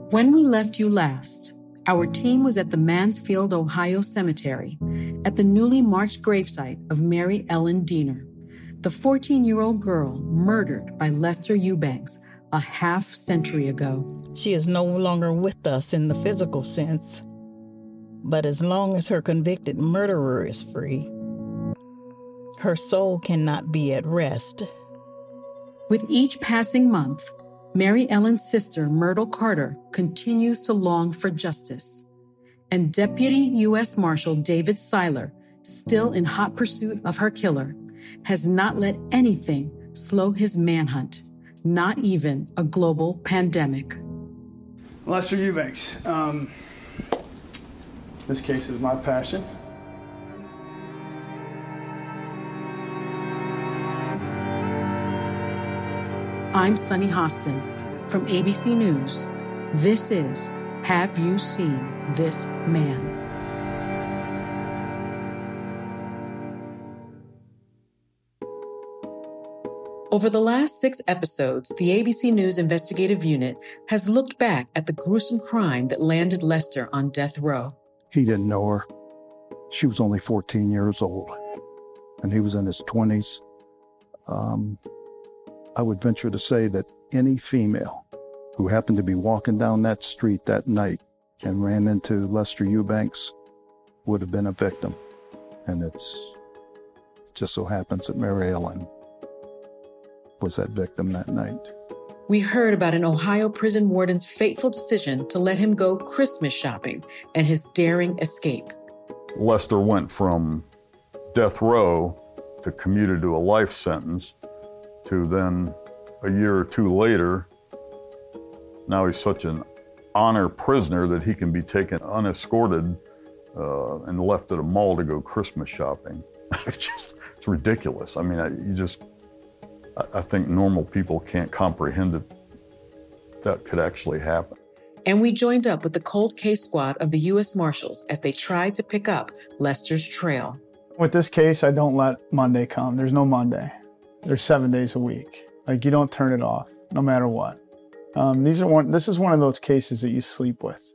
When we left you last, our team was at the Mansfield, Ohio Cemetery at the newly marked gravesite of Mary Ellen Diener, the 14-year-old girl murdered by Lester Eubanks a half-century ago. She is no longer with us in the physical sense, but as long as her convicted murderer is free, her soul cannot be at rest. With each passing month, Mary Ellen's sister, Myrtle Carter, continues to long for justice. And Deputy U.S. Marshal David Seiler, still in hot pursuit of her killer, has not let anything slow his manhunt, not even a global pandemic. Lester Eubanks. This case is my passion. I'm Sunny Hostin from ABC News. This is Have You Seen This Man? Over the last 6 episodes, the ABC News investigative unit has looked back at the gruesome crime that landed Lester on death row. He didn't know her. She was only 14 years old, and he was in his 20s. I would venture to say that any female who happened to be walking down that street that night and ran into Lester Eubanks would have been a victim. And it just so happens that Mary Ellen was that victim that night. We heard about an Ohio prison warden's fateful decision to let him go Christmas shopping and his daring escape. Lester went from death row to commuted to a life sentence to then a year or two later, now he's such an honor prisoner that he can be taken unescorted and left at a mall to go Christmas shopping. It's ridiculous. I mean, I think normal people can't comprehend that could actually happen. And we joined up with the cold case squad of the U.S. Marshals as they tried to pick up Lester's trail. With this case, I don't let Monday come. There's no Monday. There's 7 days a week. Like, you don't turn it off, no matter what. This is one of those cases that you sleep with.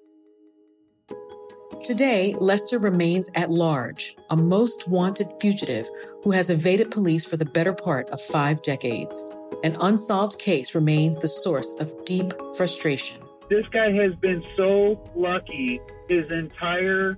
Today, Lester remains at large, a most wanted fugitive who has evaded police for the better part of 5 decades. An unsolved case remains the source of deep frustration. This guy has been so lucky the entire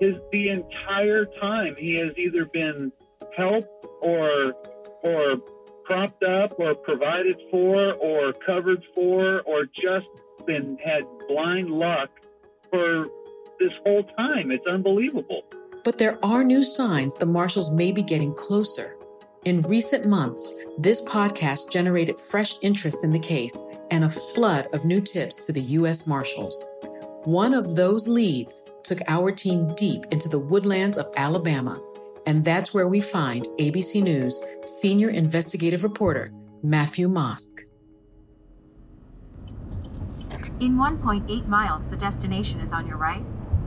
time. He has either been helped or propped up or provided for or covered for or just had blind luck for this whole time. It's unbelievable. But there are new signs the Marshals may be getting closer. In recent months, this podcast generated fresh interest in the case and a flood of new tips to the U.S. Marshals. One of those leads took our team deep into the woodlands of Alabama, and that's where we find ABC News senior investigative reporter Matthew Mosk. In 1.8 miles, the destination is on your right.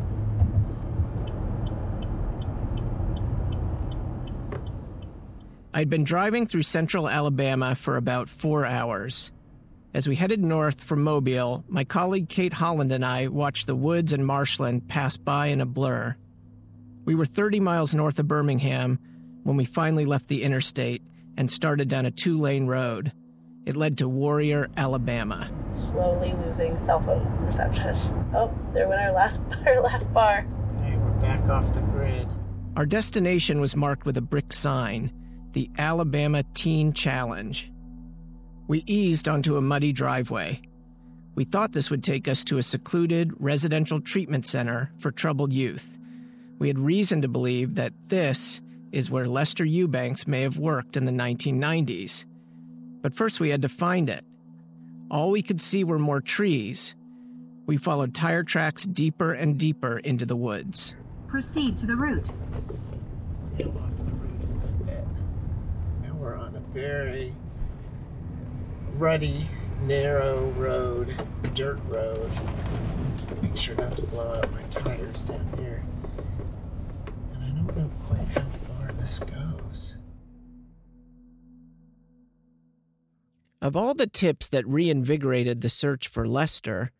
I'd been driving through central Alabama for about 4 hours. As we headed north from Mobile, my colleague Kate Holland and I watched the woods and marshland pass by in a blur. We were 30 miles north of Birmingham when we finally left the interstate and started down a 2-lane road. It led to Warrior, Alabama. Slowly losing cell phone reception. Oh, there went our last bar. Okay, we're back off the grid. Our destination was marked with a brick sign, the Alabama Teen Challenge. We eased onto a muddy driveway. We thought this would take us to a secluded residential treatment center for troubled youth. We had reason to believe that this is where Lester Eubanks may have worked in the 1990s. But first we had to find it. All we could see were more trees. We followed tire tracks deeper and deeper into the woods. Proceed to the route. Off the route a bit. Now we're on a very rutty, narrow road, dirt road. Make sure not to blow out my tires down here. And I don't know quite how far this goes. Of all the tips that reinvigorated the search for Lester,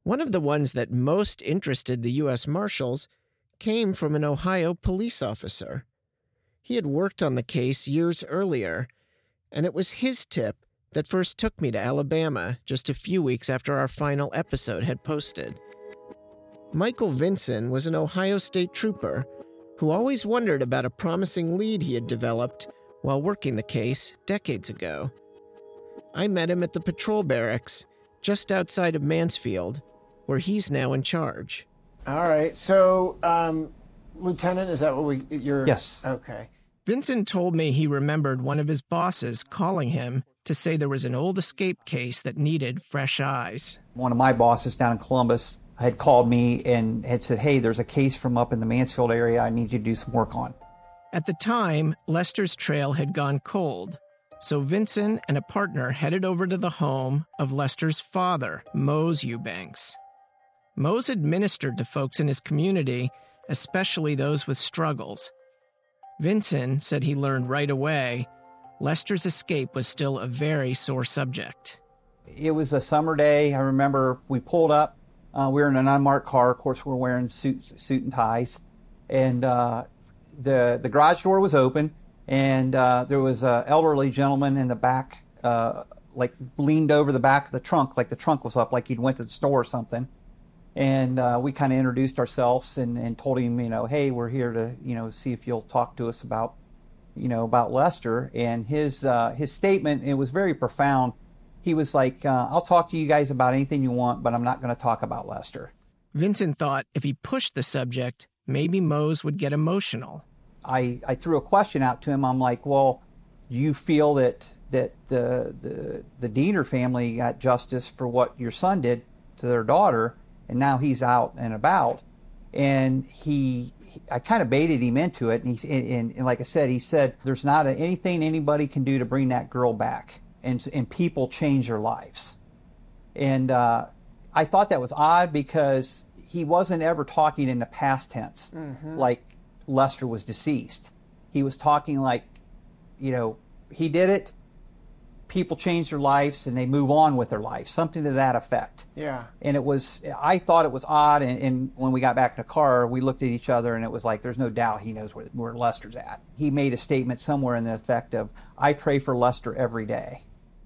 One of the ones that most interested the U.S. Marshals came from an Ohio police officer. He had worked on the case years earlier, and it was his tip that first took me to Alabama just a few weeks after our final episode had posted. Michael Vinson was an Ohio State trooper who always wondered about a promising lead he had developed while working the case decades ago. I met him at the patrol barracks just outside of Mansfield, where he's now in charge. All right, so, Lieutenant, is that what you're... Yes. Okay. Vinson told me he remembered one of his bosses calling him to say there was an old escape case that needed fresh eyes. One of my bosses down in Columbus had called me and had said, hey, there's a case from up in the Mansfield area I need you to do some work on. At the time, Lester's trail had gone cold, so Vinson and a partner headed over to the home of Lester's father, Mose Eubanks. Mose administered to folks in his community, especially those with struggles. Vinson said he learned right away Lester's escape was still a very sore subject. It was a summer day. I remember we pulled up. We were in an unmarked car. Of course, we're wearing suit and ties. And the garage door was open, and there was an elderly gentleman in the back, like leaned over the back of the trunk, like the trunk was up, like he'd went to the store or something. And we kind of introduced ourselves and told him, hey, we're here to, see if you'll talk to us about Lester. And his statement, it was very profound. He was like, I'll talk to you guys about anything you want, but I'm not going to talk about Lester. Vincent thought if he pushed the subject, maybe Mose would get emotional. I threw a question out to him. I'm like, well, you feel that the Diener family got justice for what your son did to their daughter, and now he's out and about. And I kind of baited him into it. And like I said, he said, there's not anything anybody can do to bring that girl back. And people change their lives. And I thought that was odd because he wasn't ever talking in the past tense, like Lester was deceased. He was talking like, he did it, people change their lives, and they move on with their lives, something to that effect. Yeah. And I thought it was odd, and when we got back in the car, we looked at each other, and it was like, there's no doubt he knows where Lester's at. He made a statement somewhere in the effect of, I pray for Lester every day.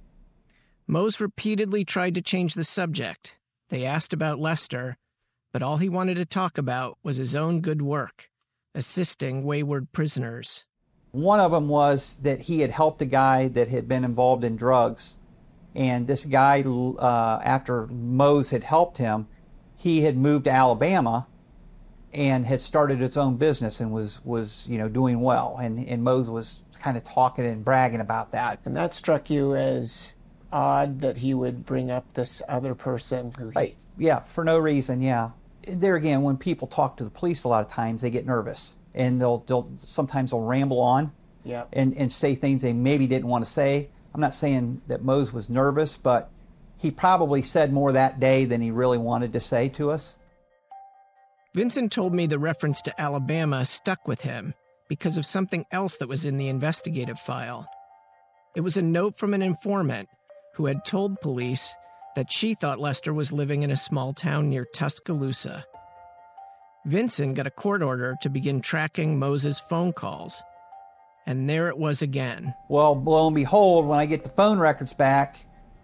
Mose repeatedly tried to change the subject. They asked about Lester, but all he wanted to talk about was his own good work, assisting wayward prisoners. One of them was that he had helped a guy that had been involved in drugs. And this guy, after Mose had helped him, he had moved to Alabama and had started his own business and was doing well. And Mose was kind of talking and bragging about that. And that struck you as odd that he would bring up this other person who Right. Yeah, for no reason, yeah. There again, when people talk to the police a lot of times, they get nervous. And sometimes they'll ramble on and say things they maybe didn't want to say. I'm not saying that Mose was nervous, but he probably said more that day than he really wanted to say to us. Vincent told me the reference to Alabama stuck with him because of something else that was in the investigative file. It was a note from an informant who had told police that she thought Lester was living in a small town near Tuscaloosa. Vincent got a court order to begin tracking Mose's phone calls. And there it was again. Well, lo and behold, when I get the phone records back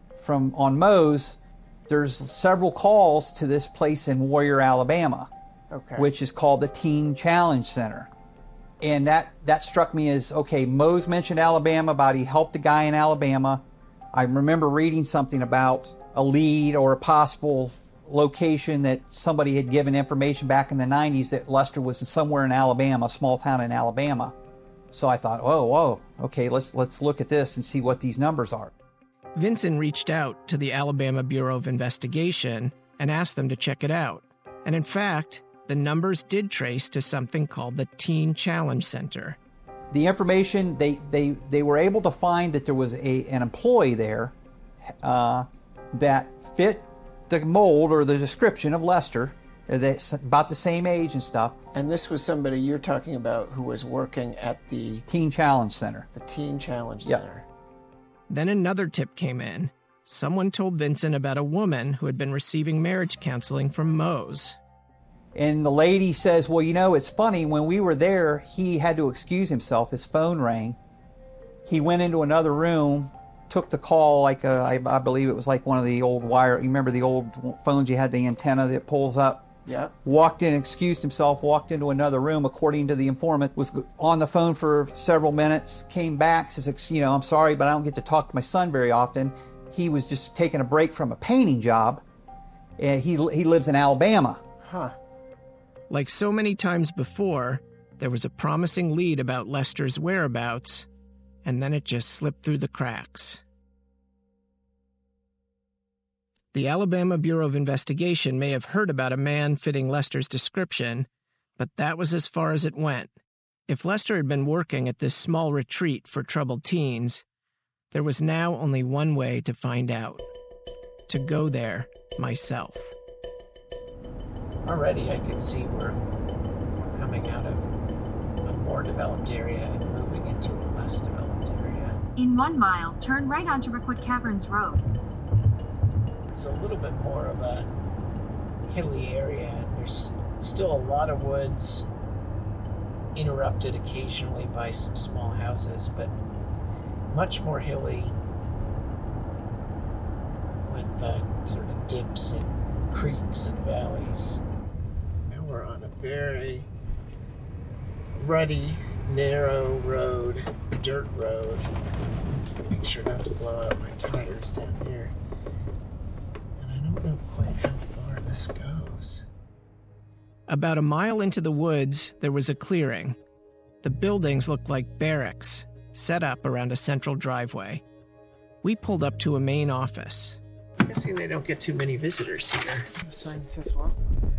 on Mose, there's several calls to this place in Warrior, Alabama, which is called the Teen Challenge Center. And that struck me as, okay, Mose mentioned Alabama, about he helped a guy in Alabama. I remember reading something about a lead or a possible location that somebody had given information back in the 90s that Lester was somewhere in Alabama, a small town in Alabama. So I thought, whoa, okay, let's look at this and see what these numbers are. Vincent reached out to the Alabama Bureau of Investigation and asked them to check it out. And in fact, the numbers did trace to something called the Teen Challenge Center. The information, they were able to find that there was an employee there that fit the mold or the description of Lester, that's about the same age and stuff. And this was somebody you're talking about who was working at the Teen Challenge Center. The Teen Challenge Center. Then another tip came in. someone told Vincent about a woman who had been receiving marriage counseling from Mose. And the lady says, well, you know, it's funny, when we were there, he had to excuse himself. His phone rang. He went into another room, took the call, I believe it was like one of the old wire, you remember the old phones you had the antenna that pulls up? Yep. Walked in, excused himself, walked into another room, according to the informant, was on the phone for several minutes, came back, says, you know, I'm sorry, but I don't get to talk to my son very often. He was just taking a break from a painting job. He lives in Alabama. Huh. Like so many times before, there was a promising lead about Lester's whereabouts, and then it just slipped through the cracks. The Alabama Bureau of Investigation may have heard about a man fitting Lester's description, but that was as far as it went. If Lester had been working at this small retreat for troubled teens, there was now only one way to find out: to go there myself. Already I could see we're coming out of a more developed area and moving into a less developed area. In 1 mile, turn right onto Rookwood Caverns Road. It's a little bit more of a hilly area. There's still a lot of woods, interrupted occasionally by some small houses, but much more hilly with sort of dips and creeks and valleys. Now we're on a very rutty, narrow road, dirt road. Make sure not to blow out my tires down here. And I don't know quite how far this goes. About a mile into the woods, there was a clearing. The buildings looked like barracks, set up around a central driveway. We pulled up to a main office. I'm guessing they don't get too many visitors here. The sign says what?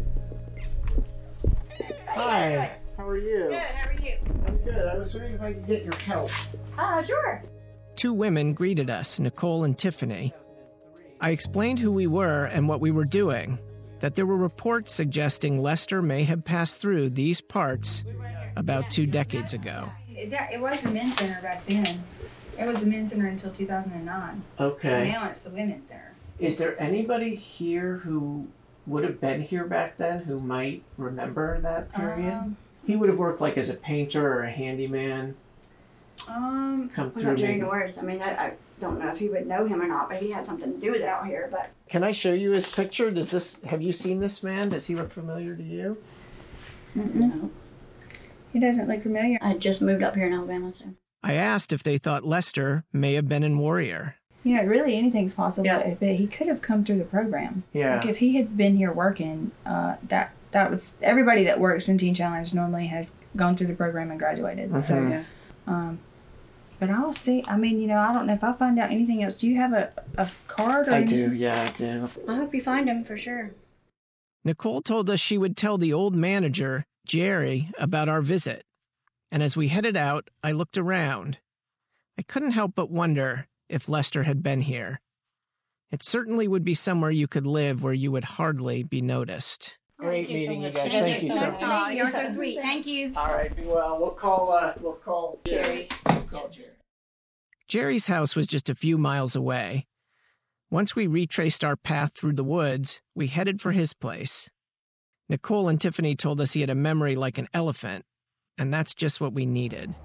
Hi, how are you? Good, how are you? I'm good. I was wondering if I could get your help. Sure. 2 women greeted us, Nicole and Tiffany. I explained who we were and what we were doing, that there were reports suggesting Lester may have passed through these parts about 2 decades ago. It was the men's center back then. It was the men's center until 2009. Okay. Now it's the women's center. Is there anybody here who would have been here back then who might remember that period? He would have worked like as a painter or a handyman. Come through not Jerry Norris. I mean, I don't know if you would know him or not, but he had something to do with it out here. But can I show you his picture? Have you seen this man? Does he look familiar to you? No. He doesn't look familiar. I just moved up here in Alabama, so. I asked if they thought Lester may have been in Warrior. You know, really anything's possible, but he could have come through the program. Yeah. Like if he had been here working, that was everybody that works in Teen Challenge normally has gone through the program and graduated. Mm-hmm. So, but I'll see. I mean, you know, I don't know if I find out anything else. Do you have a card? Or anything? Do. Yeah, I do. I hope you find him for sure. Nicole told us she would tell the old manager, Jerry, about our visit. And as we headed out, I looked around. I couldn't help but wonder if Lester had been here. It certainly would be somewhere you could live where you would hardly be noticed. Great meeting you guys. Thank you so much. You're so sweet. Thank you. All right, be well. We'll call Jerry. Jerry's house was just a few miles away. Once we retraced our path through the woods, we headed for his place. Nicole and Tiffany told us he had a memory like an elephant, and that's just what we needed.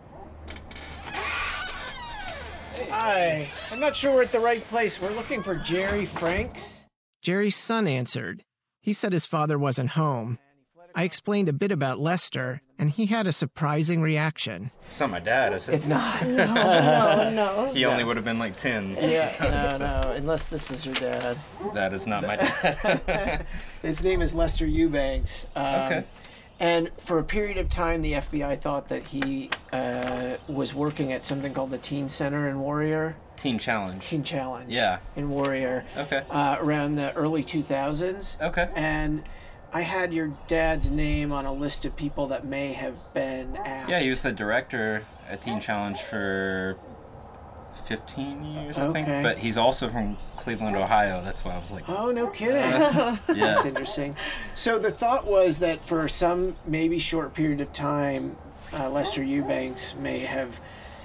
Hi. I'm not sure we're at the right place. We're looking for Jerry Franks. Jerry's son answered. He said his father wasn't home. I explained a bit about Lester, and he had a surprising reaction. It's not my dad, is it? It's not. No. He only would have been like 10. Yeah, no, unless this is your dad. That is not my dad. His name is Lester Eubanks. Okay. And for a period of time, the FBI thought that he was working at something called the Teen Center in Warrior. Teen Challenge. Teen Challenge. Yeah. In Warrior. Okay. Around the early 2000s. Okay. And I had your dad's name on a list of people that may have been asked. Yeah, he was the director at Teen Challenge for 15 years, I think. But he's also from Cleveland, Ohio. That's why I was like... Oh, no kidding. Yeah. That's interesting. So the thought was that for some maybe short period of time, Lester Eubanks may have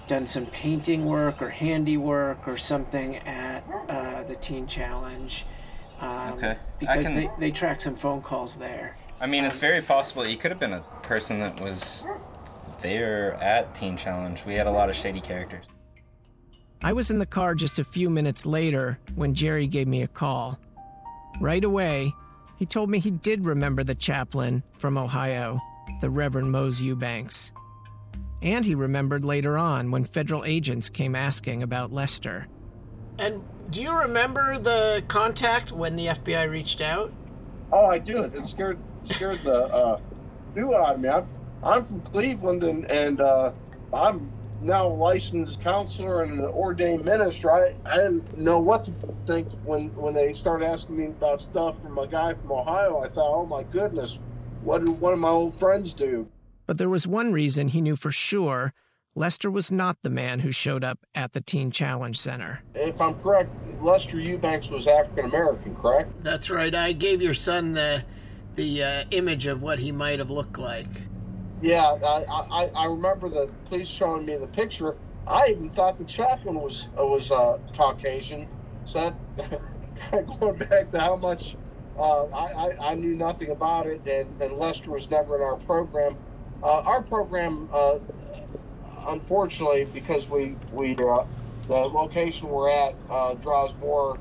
done some painting work or handiwork or something at the Teen Challenge. Okay. Because they track some phone calls there. I mean, it's very possible he could have been a person that was there at Teen Challenge. We had a lot of shady characters. I was in the car just a few minutes later when Jerry gave me a call. Right away, he told me he did remember the chaplain from Ohio, the Reverend Mose Eubanks. And he remembered later on when federal agents came asking about Lester. And do you remember the contact when the FBI reached out? Oh, I do. It scared the new out of me. I'm from Cleveland, and I'm now a licensed counselor and an ordained minister. I didn't know what to think when they started asking me about stuff from a guy from Ohio. I thought, oh my goodness, what did one of my old friends do? But there was one reason he knew for sure Lester was not the man who showed up at the Teen Challenge Center. If I'm correct, Lester Eubanks was African American, correct? That's right. I gave your son the image of what he might have looked like. Yeah, I remember the police showing me the picture. I even thought the chaplain was Caucasian. So that, going back to how much I knew nothing about it, and Lester was never in our program. Our program, unfortunately, because the location we're at draws more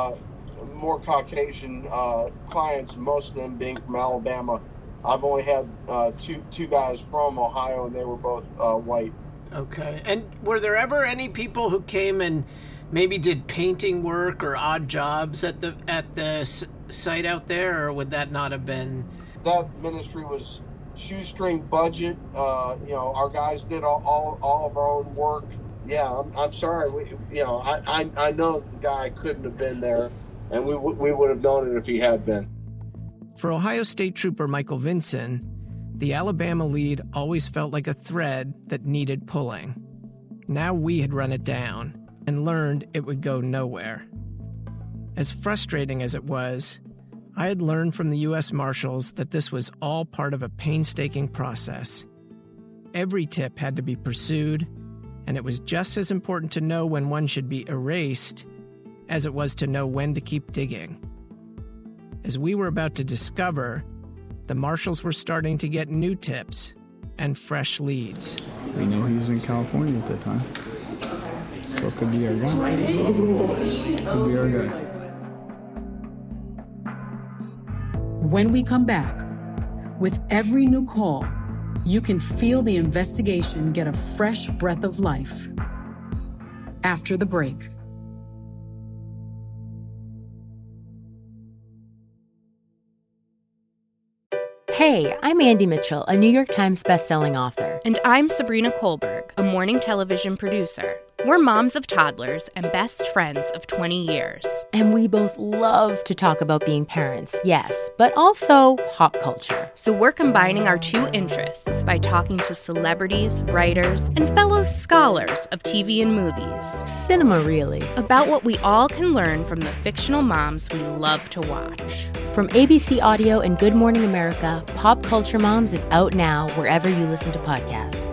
Caucasian clients, most of them being from Alabama. I've only had two guys from Ohio, and they were both white. Okay. And were there ever any people who came and maybe did painting work or odd jobs at the site out there, or would that not have been? That ministry was shoestring budget. Our guys did all of our own work. Yeah, I'm sorry. I know the guy couldn't have been there, and we would have known it if he had been. For Ohio State Trooper Michael Vinson, the Alabama lead always felt like a thread that needed pulling. Now we had run it down and learned it would go nowhere. As frustrating as it was, I had learned from the U.S. Marshals that this was all part of a painstaking process. Every tip had to be pursued, and it was just as important to know when one should be erased as it was to know when to keep digging. As we were about to discover, the Marshals were starting to get new tips and fresh leads. We knew he was in California at that time. So it could be our guy. Could be our guy. When we come back, with every new call, you can feel the investigation get a fresh breath of life. After the break. Hey, I'm Andy Mitchell, a New York Times bestselling author. And I'm Sabrina Kohlberg, a morning television producer. We're moms of toddlers and best friends of 20 years. And we both love to talk about being parents, yes, but also pop culture. So we're combining our two interests by talking to celebrities, writers, and fellow scholars of TV and movies. Cinema, really. About what we all can learn from the fictional moms we love to watch. From ABC Audio and Good Morning America, Pop Culture Moms is out now wherever you listen to podcasts.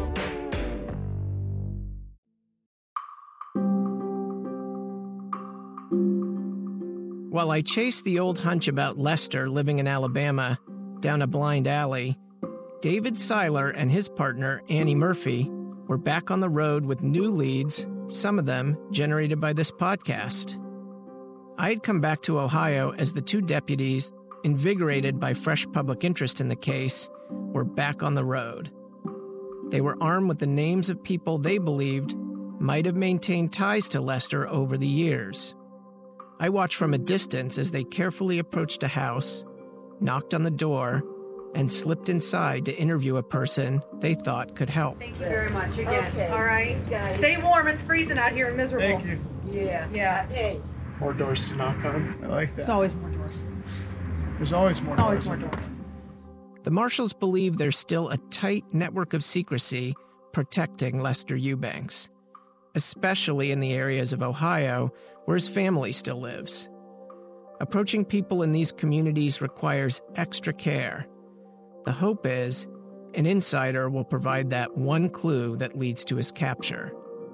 While I chased the old hunch about Lester living in Alabama down a blind alley, David Seiler and his partner, Annie Murphy, were back on the road with new leads, some of them generated by this podcast. I had come back to Ohio as the two deputies, invigorated by fresh public interest in the case, were back on the road. They were armed with the names of people they believed might have maintained ties to Lester over the years. I watched from a distance as they carefully approached a house, knocked on the door, and slipped inside to interview a person they thought could help. Thank you very much again. Okay. All right. Stay warm. It's freezing out here and miserable. Thank you. Yeah. Hey. More doors to knock on. I like that. There's always more doors. There's always more doors. Always more doors. The Marshals believe there's still a tight network of secrecy protecting Lester Eubanks, especially in the areas of Ohio where his family still lives. Approaching people in these communities requires extra care. The hope is an insider will provide that one clue that leads to his capture.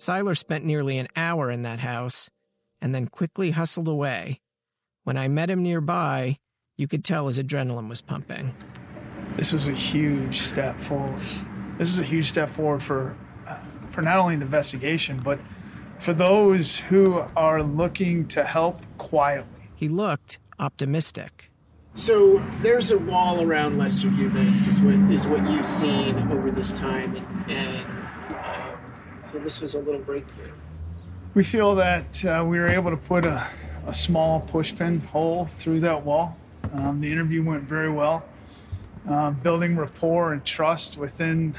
Seiler spent nearly an hour in that house and then quickly hustled away. When I met him nearby, you could tell his adrenaline was pumping. This was a huge step forward. This is a huge step forward for not only the investigation, but for those who are looking to help quietly. He looked optimistic. So there's a wall around Lester Eubanks is what you've seen over this time, and so this was a little breakthrough. We feel that we were able to put a small pushpin hole through that wall. The interview went very well. Building rapport and trust within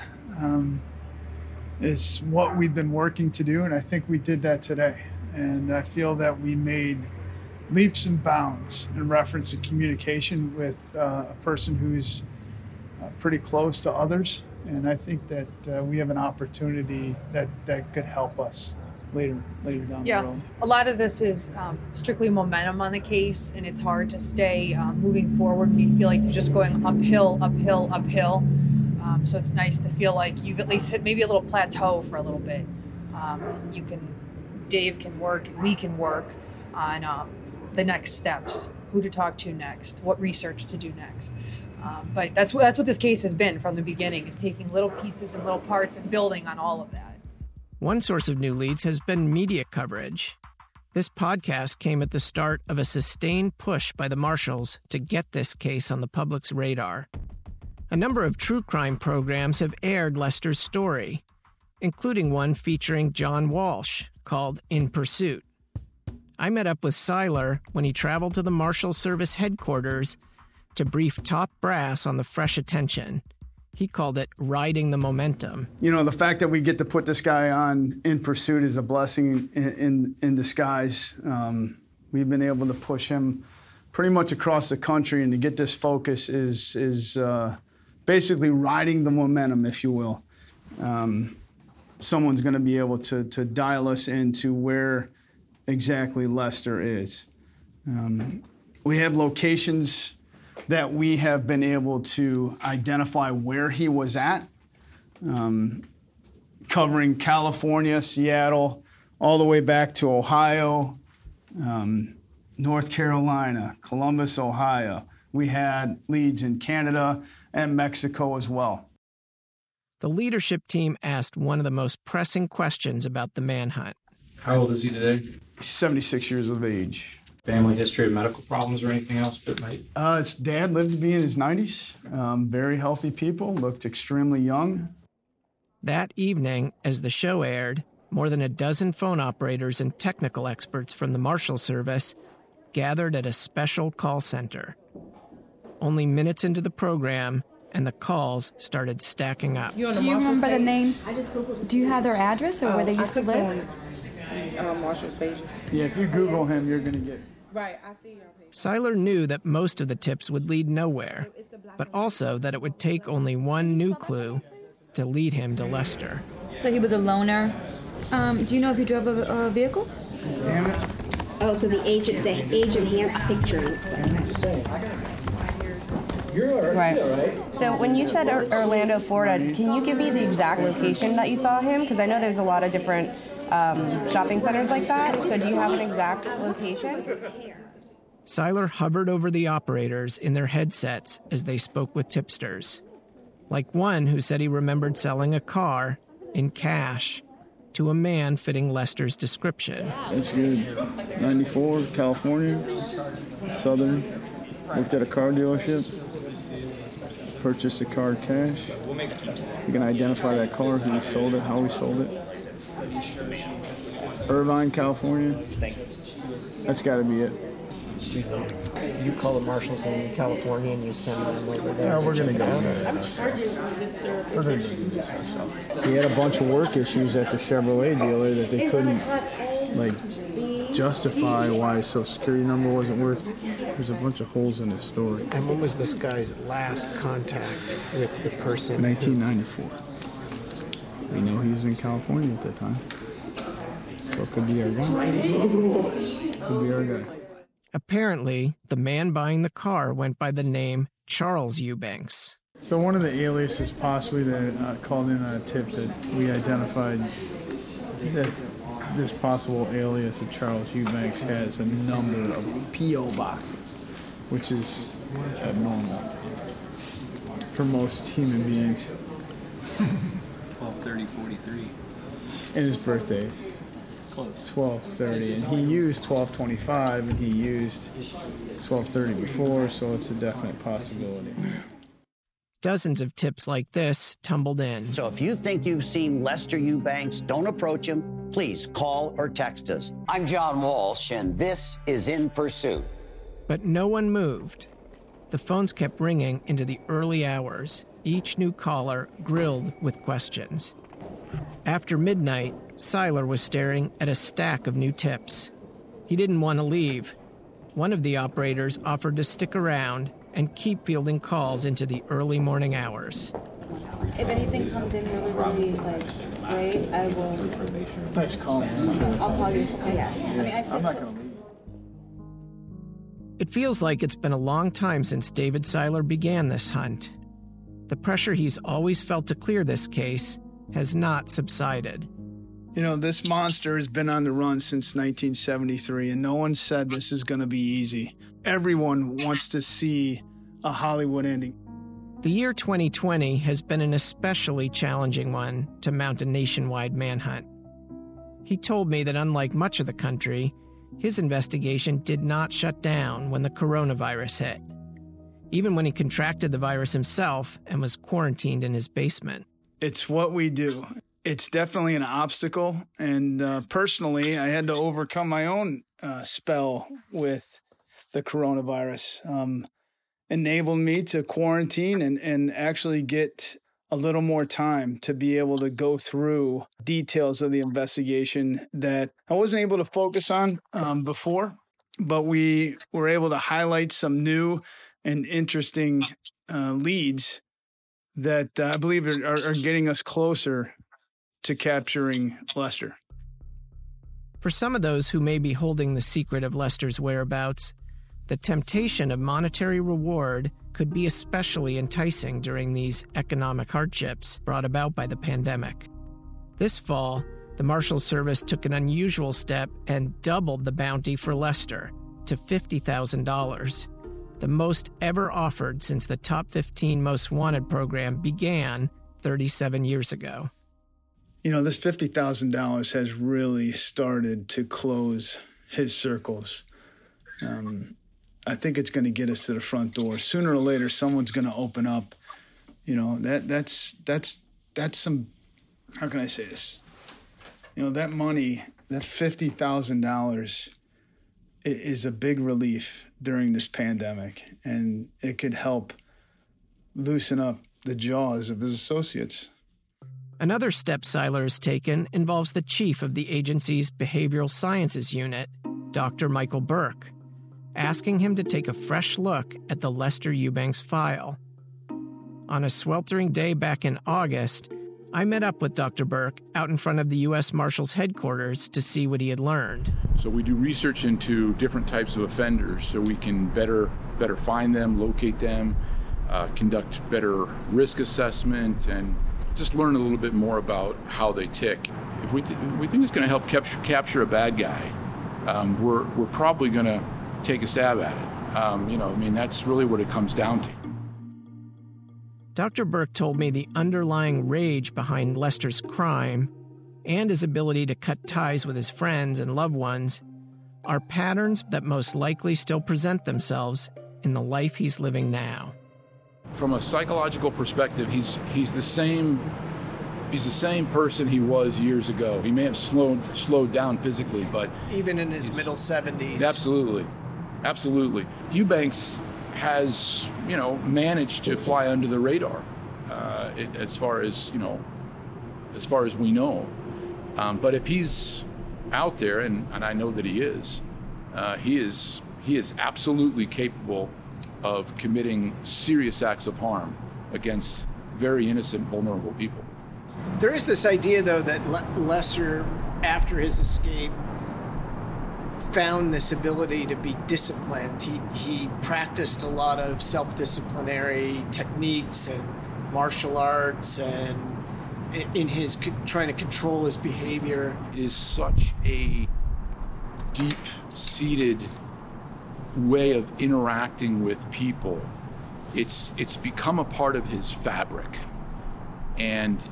is what we've been working to do, and I think we did that today. And I feel that we made leaps and bounds in reference to communication with a person who's pretty close to others. And I think that we have an opportunity that could help us later down the road. A lot of this is strictly momentum on the case, and it's hard to stay moving forward when you feel like you're just going uphill. So it's nice to feel like you've at least hit maybe a little plateau for a little bit. And Dave can work, and we can work on the next steps, who to talk to next, what research to do next. But that's what this case has been from the beginning, is taking little pieces and little parts and building on all of that. One source of new leads has been media coverage. This podcast came at the start of a sustained push by the Marshals to get this case on the public's radar. A number of true crime programs have aired Lester's story, including one featuring John Walsh called In Pursuit. I met up with Seiler when he traveled to the Marshal Service headquarters to brief top brass on the fresh attention. He called it riding the momentum. The fact that we get to put this guy on In Pursuit is a blessing in disguise. We've been able to push him pretty much across the country, and to get this focus is basically riding the momentum, if you will. Someone's going to be able to dial us into where exactly Lester is. We have locations that we have been able to identify where he was at, covering California, Seattle, all the way back to Ohio, North Carolina, Columbus, Ohio. We had leads in Canada and Mexico as well. The leadership team asked one of the most pressing questions about the manhunt. How old is he today? 76 years of age. Family history of medical problems or anything else that might? His dad lived to be in his 90s. Very healthy people, looked extremely young. That evening, as the show aired, more than a dozen phone operators and technical experts from the Marshal Service gathered at a special call center. Only minutes into the program, and the calls started stacking up. Do you remember the name? Do you have their address or where they used to live? Marshall's page. Yeah, if you Google him, you're going to get... Right, I see your page. Seiler knew that most of the tips would lead nowhere, but also that it would take only one new clue to lead him to Lester. So he was a loner. Do you know if he drove a vehicle? Damn it. Oh, so the age enhanced picture looks like that. Right. So when you said Orlando, Florida, can you give me the exact location that you saw him? Because I know there's a lot of different shopping centers like that. So do you have an exact location? Seiler hovered over the operators in their headsets as they spoke with tipsters, like one who said he remembered selling a car in cash to a man fitting Lester's description. That's good. 94, California, Southern. Worked at a car dealership. Purchased a car cash. You can identify that car, who sold it, how we sold it. Irvine, California. That's got to be it. You call the Marshals in California and you send them over there. Yeah, we're going to go there. We're going to do this ourselves. We had a bunch of work issues at the Chevrolet dealer that they couldn't, justify why his social security number wasn't working. There's a bunch of holes in his story. And when was this guy's last contact with the person? 1994. We know he was in California at that time. So it could be our guy. Could be our guy. Apparently, the man buying the car went by the name Charles Eubanks. So one of the aliases possibly that called in on a tip that we identified that this possible alias of Charles Eubanks has a number of P.O. boxes, which is abnormal for most human beings. 12/30/43. And his birthday's 12/30, and he used 12/25, and he used 12/30 before, so it's a definite possibility. Dozens of tips like this tumbled in. So if you think you've seen Lester Eubanks, don't approach him. Please call or text us. I'm John Walsh, and this is In Pursuit. But no one moved. The phones kept ringing into the early hours, each new caller grilled with questions. After midnight, Seiler was staring at a stack of new tips. He didn't want to leave. One of the operators offered to stick around and keep fielding calls into the early morning hours. If anything comes in really great, I will. Nice call. I'll call you. Yeah. I'm not going to leave. It feels like it's been a long time since David Seiler began this hunt. The pressure he's always felt to clear this case has not subsided. You know, this monster has been on the run since 1973, and no one said this is going to be easy. Everyone wants to see a Hollywood ending. The year 2020 has been an especially challenging one to mount a nationwide manhunt. He told me that unlike much of the country, his investigation did not shut down when the coronavirus hit, even when he contracted the virus himself and was quarantined in his basement. It's what we do. It's definitely an obstacle, and personally, I had to overcome my own spell with the coronavirus. Enabled me to quarantine and actually get a little more time to be able to go through details of the investigation that I wasn't able to focus on before, but we were able to highlight some new and interesting leads that I believe are getting us closer to capturing Lester. For some of those who may be holding the secret of Lester's whereabouts, the temptation of monetary reward could be especially enticing during these economic hardships brought about by the pandemic. This fall, the Marshals Service took an unusual step and doubled the bounty for Lester to $50,000, the most ever offered since the Top 15 Most Wanted program began 37 years ago. You know, this $50,000 has really started to close his circles. I think it's going to get us to the front door. Sooner or later, someone's going to open up. You know, that's some, how can I say this? You know, that money, that $50,000 is a big relief during this pandemic, and it could help loosen up the jaws of his associates. Another step Seiler has taken involves the chief of the agency's behavioral sciences unit, Dr. Michael Burke, asking him to take a fresh look at the Lester Eubanks file. On a sweltering day back in August, I met up with Dr. Burke out in front of the U.S. Marshals headquarters to see what he had learned. So we do research into different types of offenders so we can better find them, locate them, conduct better risk assessment, and just learn a little bit more about how they tick. If we think it's going to help capture a bad guy, we're probably going to take a stab at it. That's really what it comes down to. Dr. Burke told me the underlying rage behind Lester's crime and his ability to cut ties with his friends and loved ones are patterns that most likely still present themselves in the life he's living now. From a psychological perspective, he's the same person he was years ago. He may have slowed down physically, but even in his middle 70s. Absolutely. Eubanks has, managed to fly under the radar, as far as we know. But if he's out there, and I know that he is absolutely capable of committing serious acts of harm against very innocent, vulnerable people. There is this idea, though, that Lester, after his escape, found this ability to be disciplined. He practiced a lot of self-disciplinary techniques and martial arts and in his trying to control his behavior. It is such a deep-seated way of interacting with people. It's become a part of his fabric, and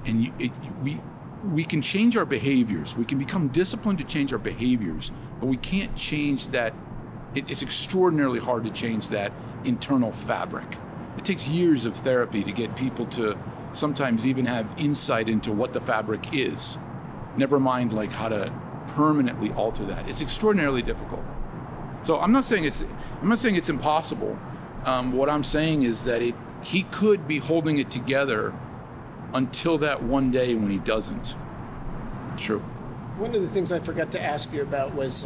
we can change our behaviors. We can become disciplined to change our behaviors, but we can't change that. It's extraordinarily hard to change that internal fabric. It takes years of therapy to get people to sometimes even have insight into what the fabric is. Never mind like how to permanently alter that. It's extraordinarily difficult. So I'm not saying it's impossible. What I'm saying is that he could be holding it together until that one day when he doesn't. True. One of the things I forgot to ask you about was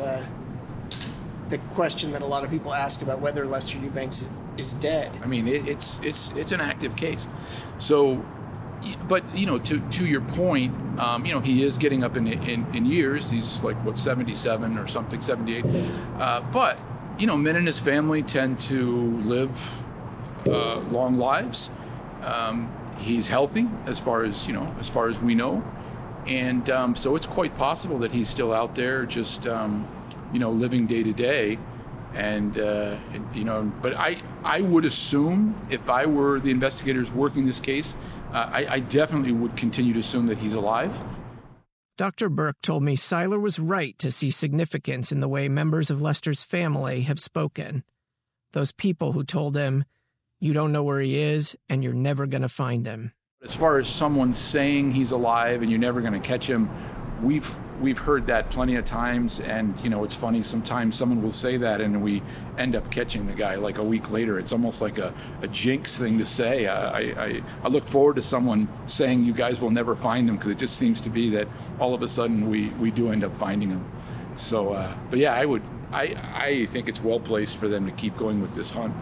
the question that a lot of people ask about whether Lester Eubanks is dead. I mean, it's an active case. So, but to your point, he is getting up in years. He's like 77 or something, 78. But men in his family tend to live long lives. He's healthy as far as we know, and so it's quite possible that he's still out there, just living day to day. And but I would assume, if I were the investigators working this case, I definitely would continue to assume that he's alive. Dr. Burke told me Seiler was right to see significance in the way members of Lester's family have spoken. Those people who told him, "You don't know where he is, and you're never going to find him." As far as someone saying he's alive and you're never going to catch him, we've heard that plenty of times, and it's funny, sometimes someone will say that and we end up catching the guy like a week later. It's almost like a jinx thing to say. I look forward to someone saying you guys will never find him, because it just seems to be that all of a sudden we do end up finding him. So but yeah, I think it's well placed for them to keep going with this hunt.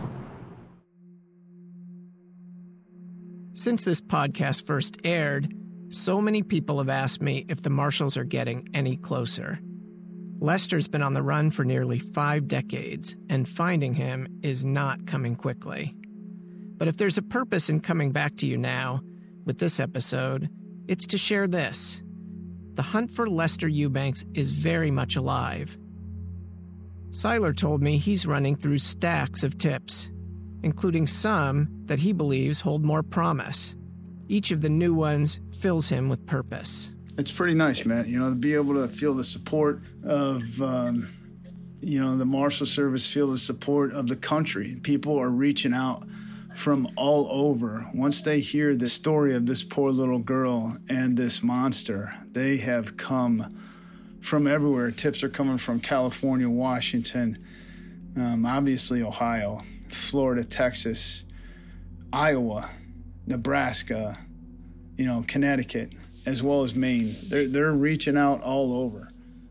Since this podcast first aired, so many people have asked me if the Marshals are getting any closer. Lester's been on the run for nearly 5 decades, and finding him is not coming quickly. But if there's a purpose in coming back to you now, with this episode, it's to share this. The hunt for Lester Eubanks is very much alive. Seiler told me he's running through stacks of tips, including some that he believes hold more promise. Each of the new ones fills him with purpose. It's pretty nice, man, to be able to feel the support of, the Marshal Service, feel the support of the country. People are reaching out from all over. Once they hear the story of this poor little girl and this monster, they have come from everywhere. Tips are coming from California, Washington, obviously Ohio, Florida, Texas, Iowa, Nebraska, Connecticut, as well as Maine. They're reaching out all over.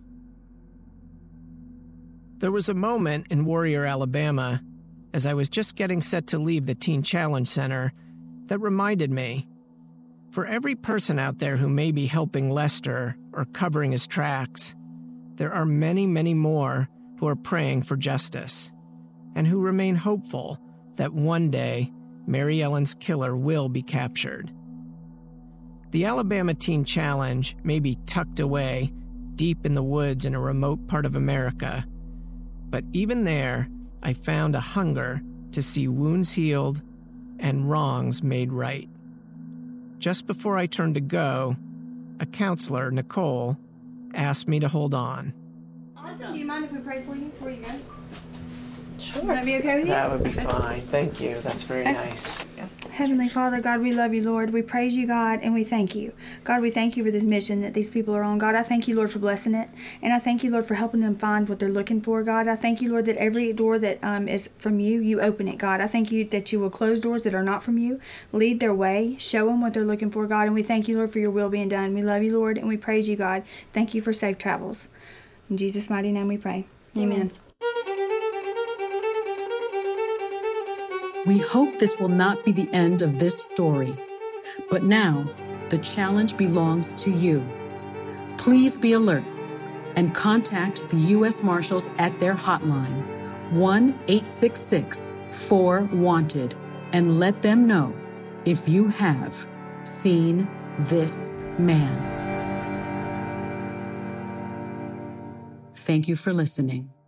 There was a moment in Warrior, Alabama, as I was just getting set to leave the Teen Challenge Center, that reminded me, for every person out there who may be helping Lester or covering his tracks, there are many, many more who are praying for justice, and who remain hopeful that one day Mary Ellen's killer will be captured. The Alabama Teen Challenge may be tucked away deep in the woods in a remote part of America, but even there, I found a hunger to see wounds healed and wrongs made right. Just before I turned to go, a counselor, Nicole, asked me to hold on. Awesome. Do you mind if we pray for you before you go? Sure. Would that be okay with you? That would be fine. Thank you. That's very nice. Heavenly Father, God, we love you, Lord. We praise you, God, and we thank you. God, we thank you for this mission that these people are on. God, I thank you, Lord, for blessing it. And I thank you, Lord, for helping them find what they're looking for, God. I thank you, Lord, that every door that is from you, you open it, God. I thank you that you will close doors that are not from you, lead their way, show them what they're looking for, God. And we thank you, Lord, for your will being done. We love you, Lord, and we praise you, God. Thank you for safe travels. In Jesus' mighty name we pray. Amen. We hope this will not be the end of this story. But now, the challenge belongs to you. Please be alert and contact the U.S. Marshals at their hotline, 1-866-4-WANTED, and let them know if you have seen this man. Thank you for listening.